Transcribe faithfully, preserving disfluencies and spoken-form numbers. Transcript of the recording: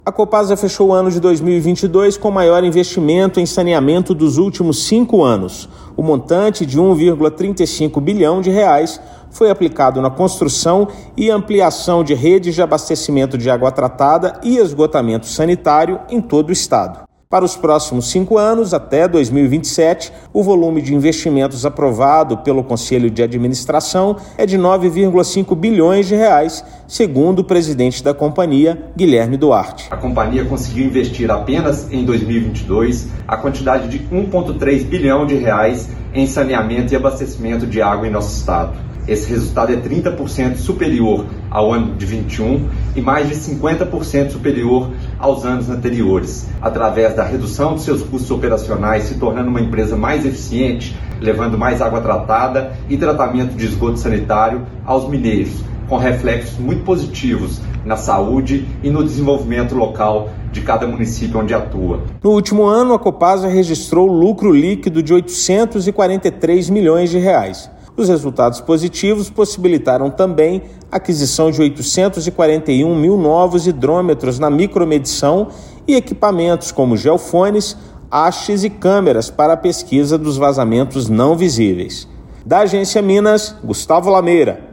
A Copasa fechou o ano de dois mil e vinte e dois com o maior investimento em saneamento dos últimos cinco anos. O montante de um vírgula trinta e cinco bilhão de reais foi aplicado na construção e ampliação de redes de abastecimento de água tratada e esgotamento sanitário em todo o estado. Para os próximos cinco anos, até dois mil e vinte e sete, o volume de investimentos aprovado pelo Conselho de Administração é de nove vírgula cinco bilhões de reais, segundo o presidente da companhia, Guilherme Duarte. A companhia conseguiu investir apenas em dois mil e vinte e dois a quantidade de um vírgula três bilhão de reais em saneamento e abastecimento de água em nosso estado. Esse resultado é trinta por cento superior ao ano de vinte e um e mais de cinquenta por cento superior aos anos anteriores, através da redução de seus custos operacionais, se tornando uma empresa mais eficiente, levando mais água tratada e tratamento de esgoto sanitário aos mineiros, com reflexos muito positivos na saúde e no desenvolvimento local de cada município onde atua. No último ano, a Copasa registrou lucro líquido de oitocentos e quarenta e três milhões de reais. Os resultados positivos possibilitaram também a aquisição de oitocentos e quarenta e um mil novos hidrômetros na micromedição e equipamentos como geofones, hastes e câmeras para a pesquisa dos vazamentos não visíveis. Da Agência Minas, Gustavo Lameira.